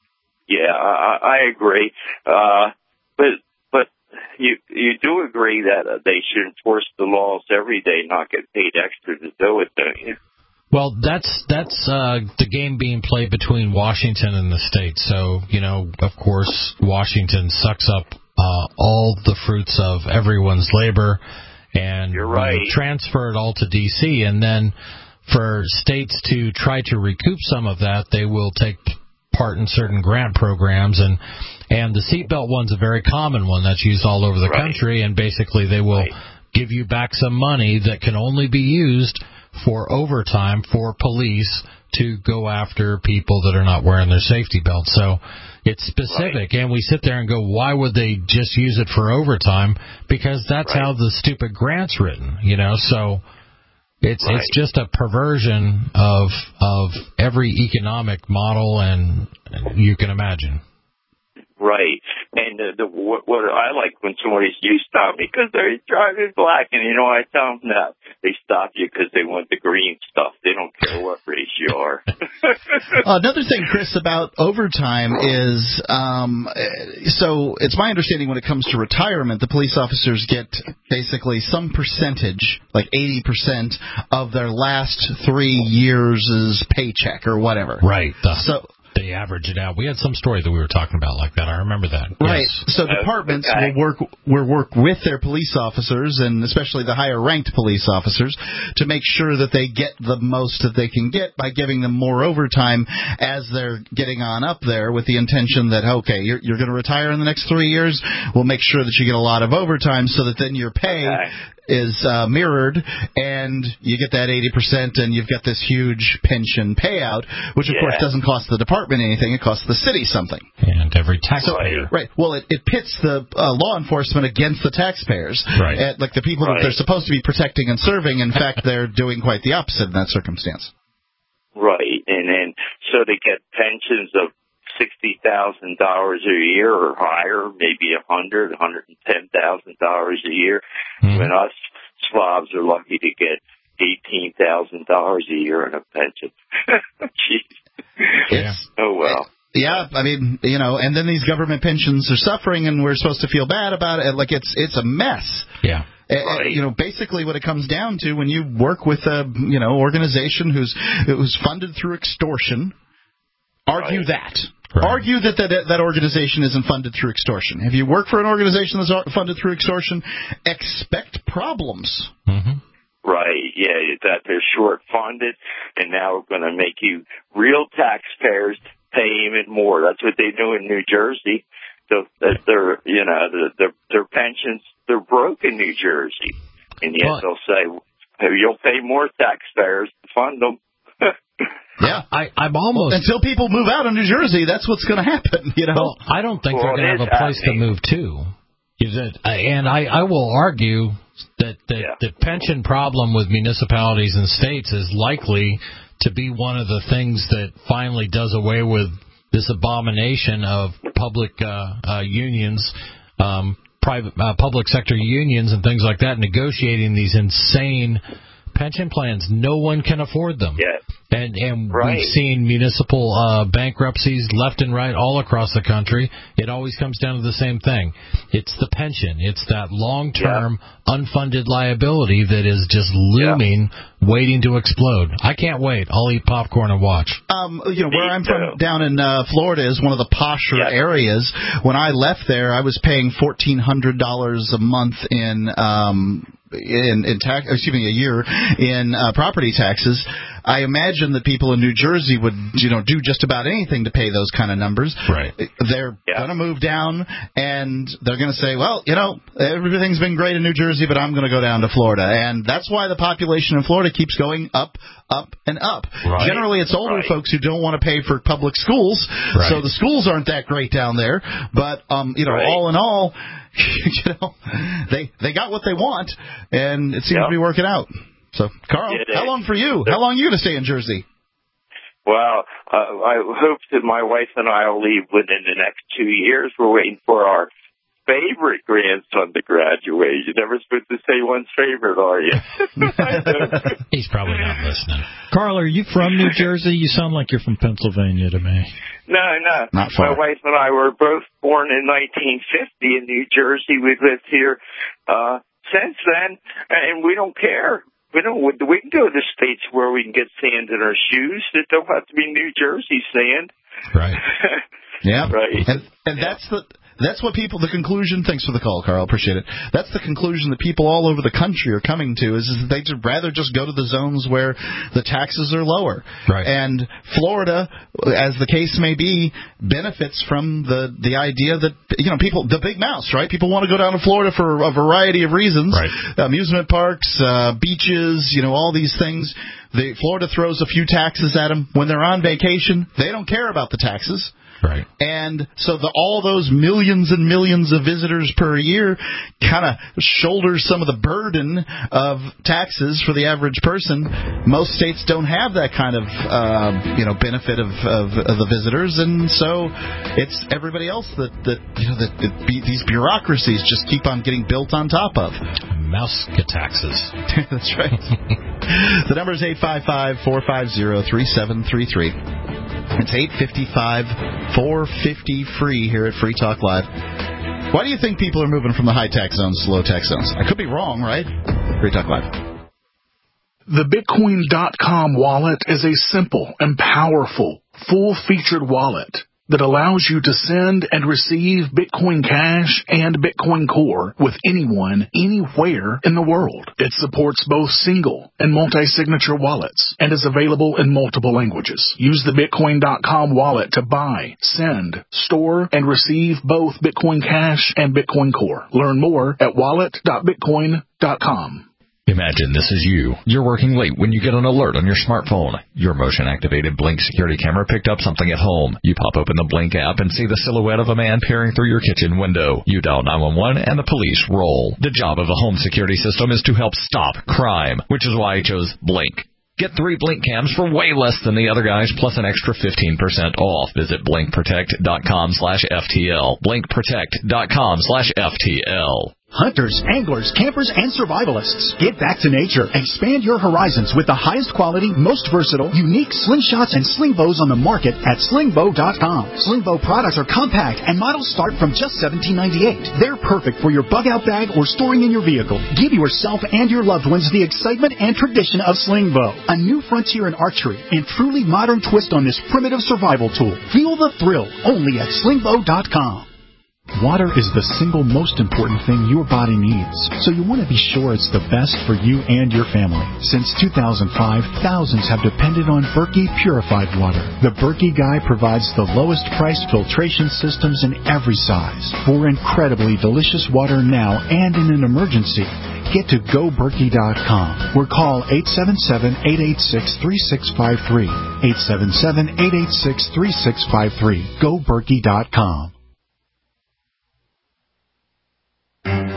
Yeah, I, I agree. Uh, but but you you do agree that uh, they should enforce the laws every day, not get paid extra to do it, don't you? Well, that's that's uh, the game being played between Washington and the states. So, you know, of course, Washington sucks up uh, all the fruits of everyone's labor, and You're right. you know, transfer it all to D C. And then for states to try to recoup some of that, they will take part in certain grant programs. And, and the seatbelt one's a very common one that's used all over the Right. country, and basically they will Right. give you back some money that can only be used for overtime for police to go after people that are not wearing their safety belt. So it's specific, right. and we sit there and go, why would they just use it for overtime? Because that's right. how the stupid grant's written, you know. So it's right. it's just a perversion of of every economic model, and you can imagine. Right. And uh, the, what, what I like when somebody's you stop me because they're driving black, and you know I tell them that they stop you because they want the green stuff. They don't care what race you are. Another thing, Chris, about overtime is um, so it's my understanding when it comes to retirement, the police officers get basically some percentage, like eighty percent of their last three years' paycheck or whatever. Right. The- so. They average it out. We had some story that we were talking about like that. I remember that. Right. Yes. So departments okay. will work will work with their police officers, and especially the higher ranked police officers, to make sure that they get the most that they can get by giving them more overtime as they're getting on up there, with the intention that, okay, you're, you're going to retire in the next three years. We'll make sure that you get a lot of overtime so that then your pay okay. is uh, mirrored, and you get that eighty percent, and you've got this huge pension payout, which of yeah. course doesn't cost the department anything. It costs the city something. And every taxpayer. So, right. Well, it, it pits the uh, law enforcement against the taxpayers. Right. Uh, like the people right. that they're supposed to be protecting and serving. In fact, they're doing quite the opposite in that circumstance. Right. And then so they get pensions of sixty thousand dollars a year or higher, maybe a hundred, one hundred ten thousand dollars a year. Mm-hmm. When us slobs are lucky to get eighteen thousand dollars a year in a pension. Jeez. Yeah. Oh, well. Yeah, I mean, you know, and then these government pensions are suffering, and we're supposed to feel bad about it. Like, it's it's a mess. Yeah. Right. Uh, you know, basically what it comes down to, when you work with a, you know, organization who's who's funded through extortion, argue right. that. Right. Argue that, that that organization isn't funded through extortion. If you work for an organization that's funded through extortion, expect problems. Mm-hmm. Right, yeah, that they're short funded, and now we're going to make you real taxpayers pay even more. That's what they do in New Jersey. So that they're, you know, the, their their pensions, they're broke in New Jersey, and yet well, they'll say, hey, you'll pay more taxpayers to fund them. Yeah, I, I'm almost well, until people move out of New Jersey, that's what's going to happen. You know, well, I don't think well, they're going to have a place happening. to move to. And I, I will argue that the, yeah. the pension problem with municipalities and states is likely to be one of the things that finally does away with this abomination of public uh, uh, unions, um, private uh, public sector unions and things like that, negotiating these insane pension plans. No one can afford them. Yeah. And and right. we've seen municipal uh, bankruptcies left and right all across the country. It always comes down to the same thing. It's the pension. It's that long-term yeah. unfunded liability that is just looming, yeah. waiting to explode. I can't wait. I'll eat popcorn and watch. Um, you know, where I'm from down in uh, Florida is one of the posher yeah. areas. When I left there, I was paying fourteen hundred dollars a month in um, in, in tax, excuse me, a year in uh, property taxes. I imagine that people in New Jersey would, you know, do just about anything to pay those kind of numbers. Right. They're yeah. going to move down, and they're going to say, well, you know, everything's been great in New Jersey, but I'm going to go down to Florida. And that's why the population in Florida keeps going up, up, and up. Right. Generally, it's older right. folks who don't want to pay for public schools, right. so the schools aren't that great down there. But, um, you know, right. all in all, you know, they, they got what they want, and it seems yep. to be working out. So, Carl, it how is. long for you? How long are you going to stay in Jersey? Well, uh, I hope that my wife and I will leave within the next two years. We're waiting for our favorite grandson to graduate. You're never supposed to say one's favorite, are you? He's probably not listening. Carl, are you from New Jersey? You sound like you're from Pennsylvania to me. No, no. Not far. My wife and I were both born in nineteen fifty in New Jersey. We've lived here uh, since then, and we don't care. We don't. We can go to states where we can get sand in our shoes. It don't have to be New Jersey sand. Right. Yeah. Right. And, and yeah. that's the. That's what people, the conclusion, thanks for the call, Carl, appreciate it. That's the conclusion that people all over the country are coming to, is, is that they'd rather just go to the zones where the taxes are lower. Right. And Florida, as the case may be, benefits from the, the idea that, you know, people, the big mouse, right? People want to go down to Florida for a variety of reasons. Right. Amusement parks, uh, beaches, you know, all these things. The, Florida throws a few taxes at them. When they're on vacation, they don't care about the taxes. Right. And so the, all those millions and millions of visitors per year kind of shoulders some of the burden of taxes for the average person. Most states don't have that kind of uh, you know benefit of, of, of the visitors, and so it's everybody else that, that you know that, that be, these bureaucracies just keep on getting built on top of. Mouse taxes. That's right. The number is eight five five, four five zero, three seven three three. It's eight five five, four five zero, free here at Free Talk Live. Why do you think people are moving from the high-tax zones to low-tax zones? I could be wrong, right? Free Talk Live. The Bitcoin dot com wallet is a simple and powerful, full-featured wallet that allows you to send and receive Bitcoin Cash and Bitcoin Core with anyone, anywhere in the world. It supports both single and multi-signature wallets and is available in multiple languages. Use the Bitcoin dot com wallet to buy, send, store, and receive both Bitcoin Cash and Bitcoin Core. Learn more at wallet dot bitcoin dot com. Imagine this is you. You're working late when you get an alert on your smartphone. Your motion-activated Blink security camera picked up something at home. You pop open the Blink app and see the silhouette of a man peering through your kitchen window. You dial nine one one and the police roll. The job of a home security system is to help stop crime, which is why I chose Blink. Get three Blink cams for way less than the other guys, plus an extra fifteen percent off. Visit blink protect dot com slash F T L. blink protect dot com slash F T L. Hunters, anglers, campers, and survivalists. Get back to nature. Expand your horizons with the highest quality, most versatile, unique slingshots and sling bows on the market at sling bow dot com. Sling bow products are compact and models start from just seventeen ninety-eight. They're perfect for your bug-out bag or storing in your vehicle. Give yourself and your loved ones the excitement and tradition of sling bow, a new frontier in archery and truly modern twist on this primitive survival tool. Feel the thrill only at sling bow dot com. Water is the single most important thing your body needs, so you want to be sure it's the best for you and your family. Since two thousand five, thousands have depended on Berkey purified water. The Berkey Guy provides the lowest priced filtration systems in every size for incredibly delicious water now and in an emergency. Get to go berkey dot com or call eight seven seven, eight eight six, three six five three. eight seven seven, eight eight six, three six five three. go berkey dot com.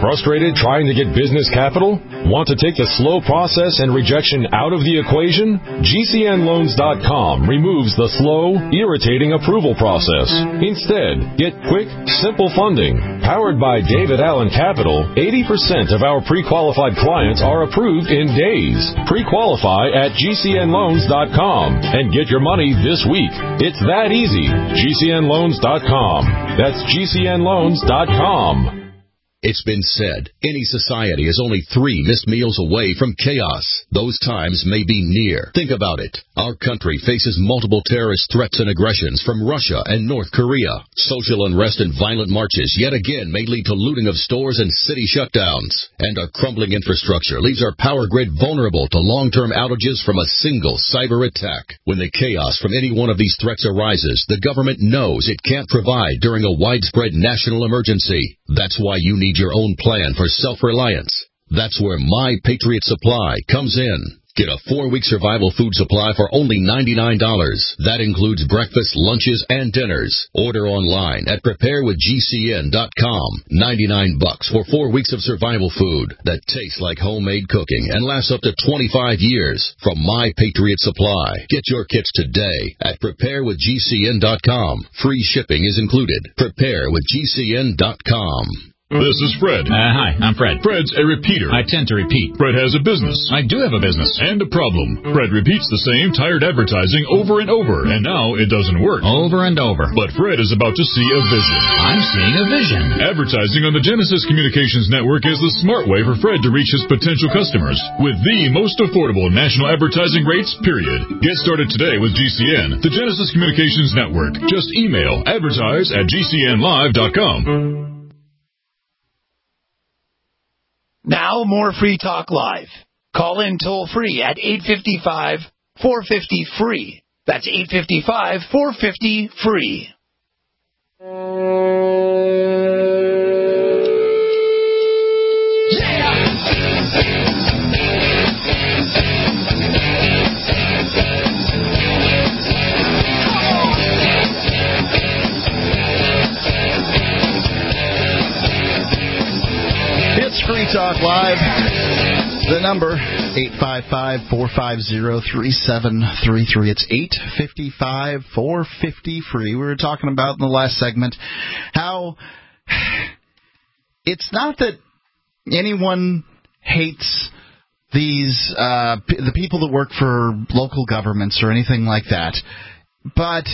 Frustrated trying to get business capital? Want to take the slow process and rejection out of the equation? G C N loans dot com removes the slow, irritating approval process. Instead, get quick, simple funding. Powered by David Allen Capital, eighty percent of our pre-qualified clients are approved in days. Pre-qualify at G C N loans dot com and get your money this week. It's that easy. G C N loans dot com. That's G C N loans dot com. It's been said, any society is only three missed meals away from chaos. Those times may be near. Think about it. Our country faces multiple terrorist threats and aggressions from Russia and North Korea. Social unrest and violent marches yet again may lead to looting of stores and city shutdowns. And our crumbling infrastructure leaves our power grid vulnerable to long-term outages from a single cyber attack. When the chaos from any one of these threats arises, the government knows it can't provide during a widespread national emergency. That's why you need your own plan for self-reliance. That's where My Patriot Supply comes in. Get a four-week survival food supply for only ninety-nine dollars. That includes breakfast, lunches, and dinners. Order online at prepare with G C N dot com. ninety-nine bucks for four weeks of survival food that tastes like homemade cooking and lasts up to twenty-five years from My Patriot Supply. Get your kits today at prepare with G C N dot com. Free shipping is included. prepare with G C N dot com. This is Fred. Uh, hi, I'm Fred. Fred's a repeater. I tend to repeat. Fred has a business. I do have a business. And a problem. Fred repeats the same tired advertising over and over, and now it doesn't work. Over and over. But Fred is about to see a vision. I'm seeing a vision. Advertising on the Genesis Communications Network is the smart way for Fred to reach his potential customers with the most affordable national advertising rates, period. Get started today with G C N, the Genesis Communications Network. Just email advertise at G C N live dot com. Now more Free Talk Live. Call in toll free at eight five five, four five zero, free. That's eight five five, four five zero, free. Free Talk Live. The number, eight five five, four five zero, three seven three three. It's eight five five, four five zero, free. We were talking about in the last segment how it's not that anyone hates these uh, p- the people that work for local governments or anything like that, but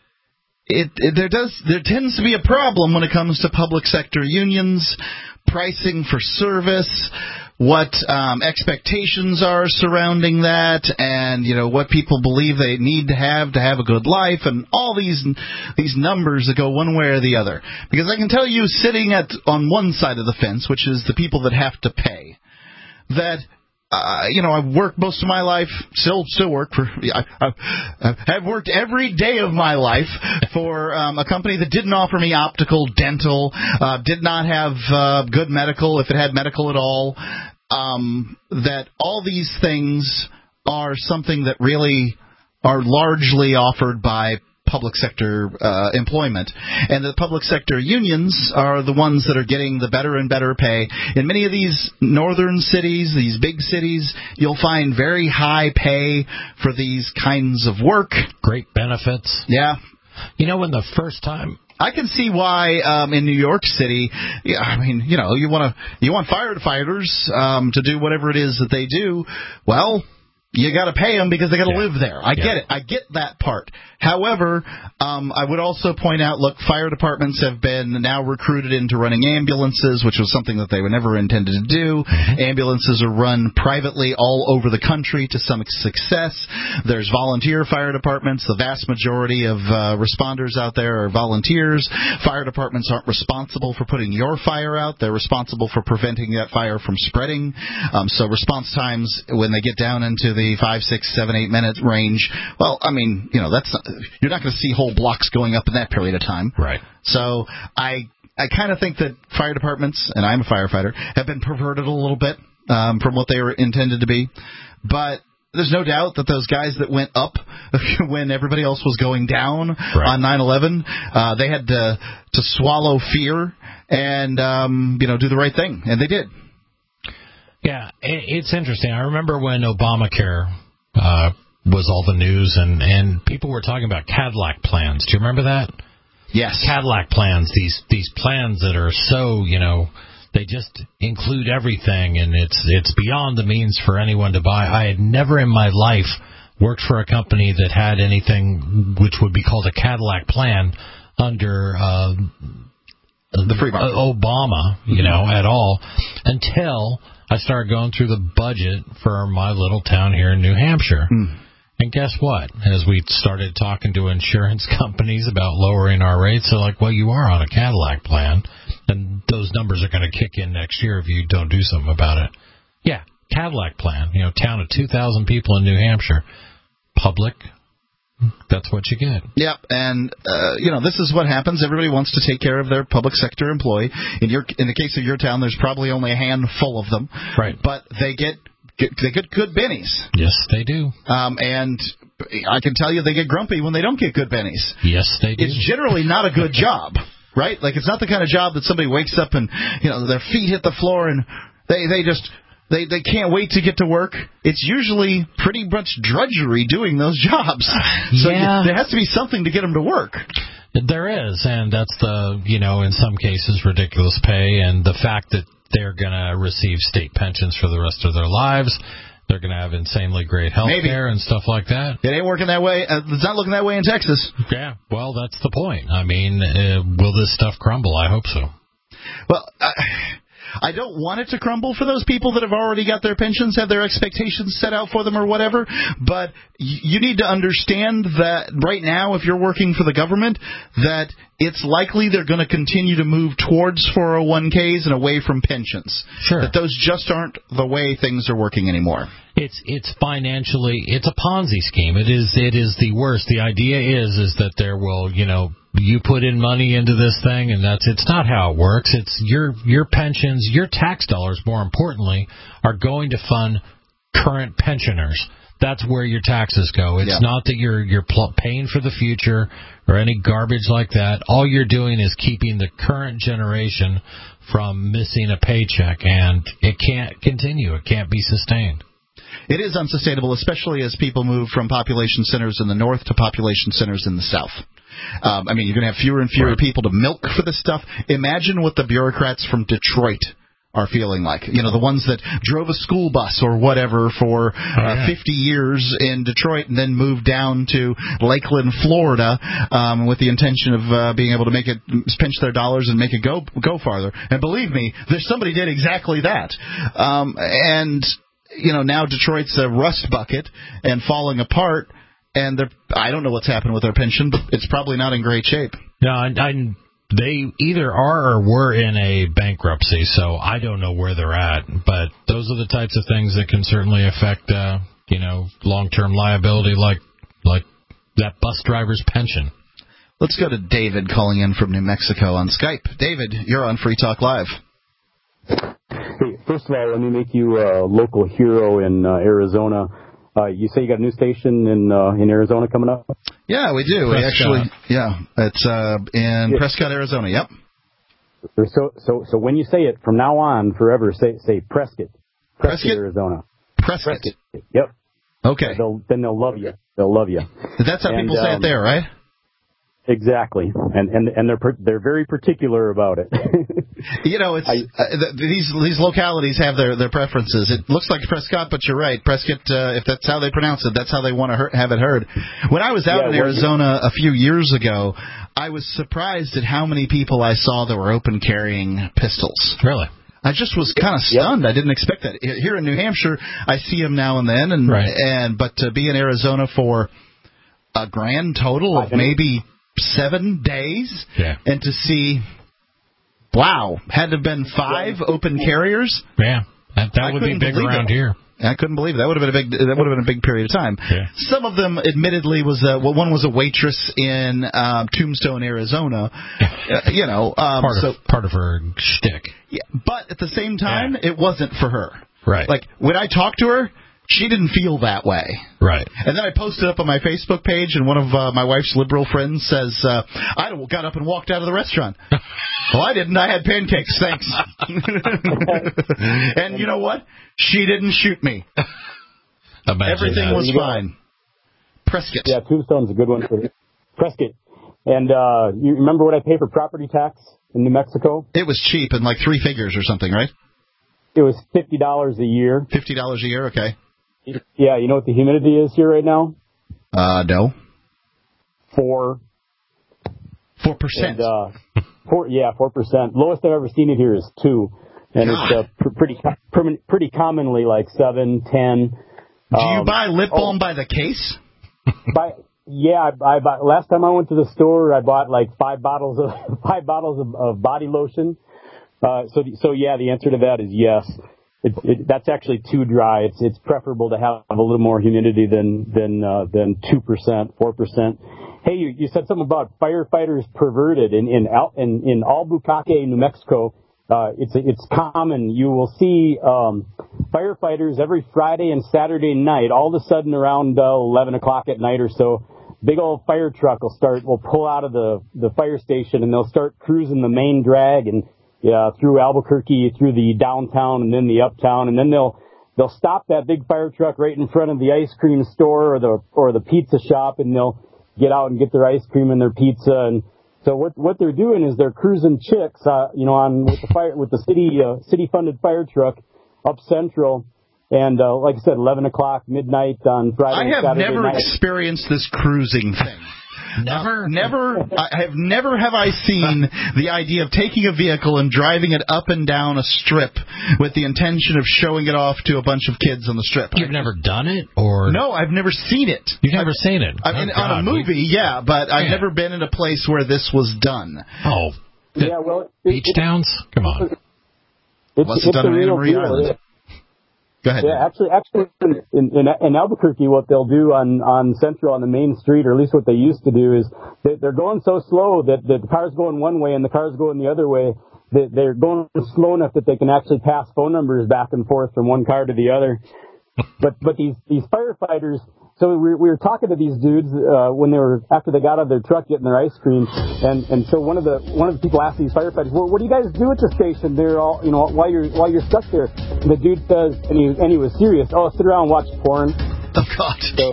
it, it there does there tends to be a problem when it comes to public sector unions, pricing for service, what um, expectations are surrounding that, and you know what people believe they need to have to have a good life, and all these these numbers that go one way or the other. Because I can tell you, sitting at on one side of the fence, which is the people that have to pay, that. Uh, you know, I've worked most of my life, still still work for, I, I, I've worked every day of my life for um, a company that didn't offer me optical, dental, uh, did not have uh, good medical, if it had medical at all, um, that all these things are something that really are largely offered by public sector uh, employment, and the public sector unions are the ones that are getting the better and better pay. In many of these northern cities, these big cities, you'll find very high pay for these kinds of work. Great benefits. Yeah. You know, when the first time... I can see why um, in New York City, yeah, I mean, you know, you want to you want firefighters um, to do whatever it is that they do. Well, you got to pay them because they got to yeah. live there. I yeah. get it. I get that part. However, um, I would also point out, look, fire departments have been now recruited into running ambulances, which was something that they were never intended to do. Mm-hmm. Ambulances are run privately all over the country to some success. There's volunteer fire departments. The vast majority of uh, responders out there are volunteers. Fire departments aren't responsible for putting your fire out. They're responsible for preventing that fire from spreading. Um, so response times, when they get down into the five, six, seven, eight minute range, well, I mean, you know, that's not, you're not going to see whole blocks going up in that period of time. Right. So I I kind of think that fire departments, and I'm a firefighter, have been perverted a little bit um, from what they were intended to be. But there's no doubt that those guys that went up when everybody else was going down right. on nine eleven, uh, they had to to swallow fear and um, you know do the right thing, and they did. Yeah, it's interesting. I remember when Obamacare uh, was all the news, and, and people were talking about Cadillac plans. Do you remember that? Yes. Cadillac plans, these these plans that are so, you know, they just include everything, and it's it's beyond the means for anyone to buy. I had never in my life worked for a company that had anything which would be called a Cadillac plan under uh, the free market. Obama, you know, mm-hmm. at all, until I started going through the budget for my little town here in New Hampshire. Mm. And guess what? As we started talking to insurance companies about lowering our rates, they're like, well, you are on a Cadillac plan, and those numbers are going to kick in next year if you don't do something about it. Yeah, Cadillac plan, you know, town of two thousand people in New Hampshire. Public, that's what you get. Yep, and, uh, you know, this is what happens. Everybody wants to take care of their public sector employee. In your, in the case of your town, there's probably only a handful of them. Right. But they get... Get, they get good bennies. Yes, they do. Um, and I can tell you they get grumpy when they don't get good bennies. Yes, they do. It's generally not a good job, right? Like, it's not the kind of job that somebody wakes up and, you know, their feet hit the floor and they, they just, they, they can't wait to get to work. It's usually pretty much drudgery doing those jobs. So yeah. you, there has to be something to get them to work. There is, and that's the, you know, in some cases, ridiculous pay, and the fact that they're going to receive state pensions for the rest of their lives. They're going to have insanely great health Maybe. care and stuff like that. It ain't working that way. Uh, it's not looking that way in Texas. Yeah, well, that's the point. I mean, uh, will this stuff crumble? I hope so. Well, uh, I don't want it to crumble for those people that have already got their pensions, have their expectations set out for them or whatever, but you need to understand that right now, if you're working for the government, that it's likely they're going to continue to move towards four oh one k's and away from pensions. Sure. That those just aren't the way things are working anymore. It's it's financially, it's a Ponzi scheme. It is it is the worst. The idea is is that there will, you know, you put in money into this thing, and that's it's not how it works. It's your your pensions, your tax dollars, more importantly, are going to fund current pensioners. That's where your taxes go. It's yeah. not that you're you're pl- paying for the future or any garbage like that. All you're doing is keeping the current generation from missing a paycheck, and it can't continue. It can't be sustained. It is unsustainable, especially as people move from population centers in the north to population centers in the south. Um, I mean, you're going to have fewer and fewer right. people to milk for this stuff. Imagine what the bureaucrats from Detroit are feeling like. You know, the ones that drove a school bus or whatever for uh, oh, yeah. fifty years in Detroit and then moved down to Lakeland, Florida, um, with the intention of uh, being able to make it, pinch their dollars and make it go go farther. And believe me, there's somebody did exactly that. Um, and, you know, now Detroit's a rust bucket and falling apart. And they're, I don't know what's happened with their pension, but it's probably not in great shape. No, I, I, they either are or were in a bankruptcy, so I don't know where they're at. But those are the types of things that can certainly affect, uh, you know, long-term liability, like like that bus driver's pension. Let's go to David calling in from New Mexico on Skype. David, you're on Free Talk Live. Hey, first of all, let me make you a local hero in uh, Arizona. Uh, you say you got a new station in uh, in Arizona coming up? Yeah, we do. Prescott. We actually, yeah, it's uh, in yeah. Prescott, Arizona. Yep. So, so, so when you say it from now on, forever, say say Prescott, Prescott, Prescott? Arizona. Prescott. Prescott. Yep. Okay. They'll, then they'll love you. They'll love you. That's how and, people say um, it there, right? Exactly, and and and they're they're very particular about it. You know, it's I, uh, th- these these localities have their, their preferences. It looks like Prescott, but you're right. Prescott, uh, if that's how they pronounce it, that's how they want to he- have it heard. When I was out yeah, in Arizona a few years ago, I was surprised at how many people I saw that were open carrying pistols. Really? I just was kind of stunned. Yep. I didn't expect that. Here in New Hampshire, I see them now and then, and right. and but to be in Arizona for a grand total of maybe seven days, yeah. and to see, wow, had to have been five open carriers. Yeah, that, that would be big around it. here. I couldn't believe it. That would have been a big. That would have been a big period of time. Yeah. Some of them, admittedly, was a, well, one was a waitress in um, Tombstone, Arizona. uh, you know, um, part so of part of her shtick. Yeah, but at the same time, yeah. it wasn't for her. Right. Like when I talked to her, She didn't feel that way. Right. And then I posted up on my Facebook page, and one of uh, my wife's liberal friends says, uh, I got up and walked out of the restaurant. Well, I didn't. I had pancakes. Thanks. And you know what? She didn't shoot me. Imagine Everything that. was fine. Prescott. Yeah, Tombstone's a good one for Prescott. And uh, you remember what I pay for property tax in New Mexico? It was cheap, and like three figures or something, right? It was fifty dollars a year. fifty dollars a year, okay. Yeah, you know what the humidity is here right now? Uh, no. Four. Four percent. And, uh, four, yeah, four percent. Lowest I've ever seen it here is two, and God. it's uh, pr- pretty pr- pretty commonly like seven, ten. Do you um, buy lip balm oh, by the case? by yeah, I, I bought. Last time I went to the store, I bought like five bottles of five bottles of, of body lotion. Uh, so so yeah, the answer to that is yes. It, it, that's actually too dry. It's it's preferable to have a little more humidity than than uh, than two percent, four percent. Hey, you, you said something about firefighters perverted in in Al, in, in Albuquerque, New Mexico. Uh, it's it's common. You will see um, firefighters every Friday and Saturday night. All of a sudden, around uh, eleven o'clock at night or so, big old fire truck will start. Will pull out of the the fire station, and they'll start cruising the main drag and. Yeah, through Albuquerque, through the downtown, and then the uptown, and then they'll they'll stop that big fire truck right in front of the ice cream store or the or the pizza shop, and they'll get out and get their ice cream and their pizza. And so what what they're doing is they're cruising chicks, uh, you know, on with the fire with the city uh, city funded fire truck up Central, and uh, like I said, eleven o'clock midnight on Friday. I and have Saturday never night. experienced this cruising thing. Never? Uh, never, I have never have I seen the idea of taking a vehicle and driving it up and down a strip with the intention of showing it off to a bunch of kids on the strip. You've never done it? Or No, I've never seen it. You've never I've, seen it? I mean, oh, on a God, movie, we, yeah, but I've yeah. never been in a place where this was done. Oh. Yeah, well, it, Beach it, towns? Come on. It's, What's it it's done a on Anna real Marie deal. Island? Go ahead. Yeah, actually, actually, in, in in Albuquerque, what they'll do on on Central on the main street, or at least what they used to do, is they, they're going so slow that, that the car's going one way and the car's going the other way. That they're going slow enough that they can actually pass phone numbers back and forth from one car to the other. But but these these firefighters. So we were, we were talking to these dudes uh, when they were after they got out of their truck getting their ice cream, and and so one of the one of the people asked these firefighters, well, what do you guys do at the station? They're all you know while you're while you're stuck there. And the dude says, and he and he was serious. Oh, sit around and watch porn. Oh God. So,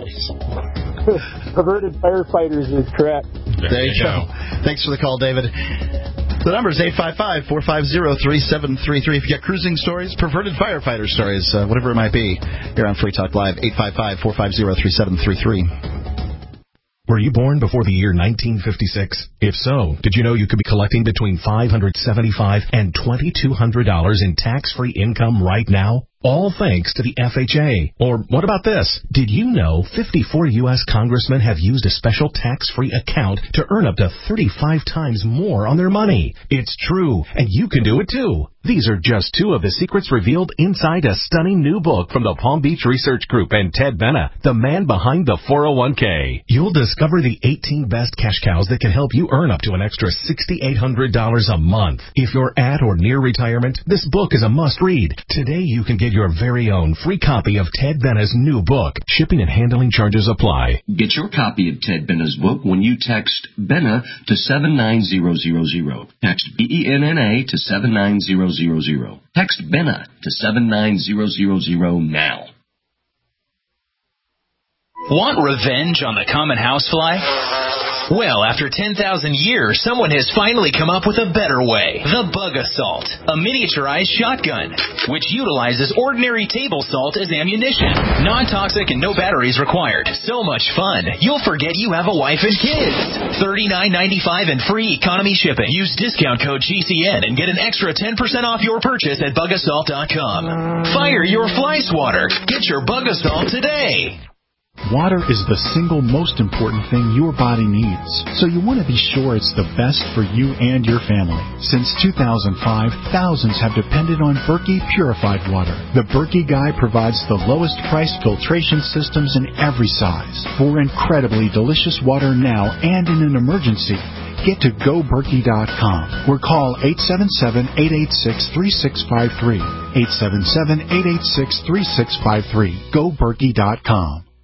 perverted firefighters is correct. There, there you go. go. Thanks for the call, David. The number is eight five five, four five zero, three seven three three. If you got cruising stories, perverted firefighter stories, uh, whatever it might be, here on Free Talk Live, eight five five, four five zero, three seven three three. Were you born before the year nineteen fifty-six? If so, did you know you could be collecting between five hundred seventy-five dollars and twenty-two hundred dollars in tax-free income right now? All thanks to the F H A. Or what about this? Did you know fifty-four U S congressmen have used a special tax-free account to earn up to thirty-five times more on their money? It's true, and you can do it too. These are just two of the secrets revealed inside a stunning new book from the Palm Beach Research Group and Ted Benna, the man behind the four oh one k. You'll discover the eighteen best cash cows that can help you earn up to an extra six thousand eight hundred dollars a month. If you're at or near retirement, this book is a must-read. Today you can get your very own free copy of Ted Benna's new book. Shipping and handling charges apply. Get your copy of Ted Benna's book when you text Benna to seven nine zero zero zero. Text B E N N A to seven nine zero zero zero. Text Benna to seven nine zero zero zero now. Want revenge on the common housefly? Well, after ten thousand years, someone has finally come up with a better way. The Bug Assault, a miniaturized shotgun, which utilizes ordinary table salt as ammunition. Non-toxic and no batteries required. So much fun, you'll forget you have a wife and kids. thirty-nine ninety-five and free economy shipping. Use discount code G C N and get an extra ten percent off your purchase at bug assault dot com. Fire your fly swatter. Get your Bug Assault today. Water is the single most important thing your body needs, so you want to be sure it's the best for you and your family. Since two thousand five, thousands have depended on Berkey purified water. The Berkey Guy provides the lowest price filtration systems in every size. For incredibly delicious water now and in an emergency, get to go berkey dot com or call eight seven seven, eight eight six, three six five three. eight seven seven, eight eight six, three six five three. go berkey dot com.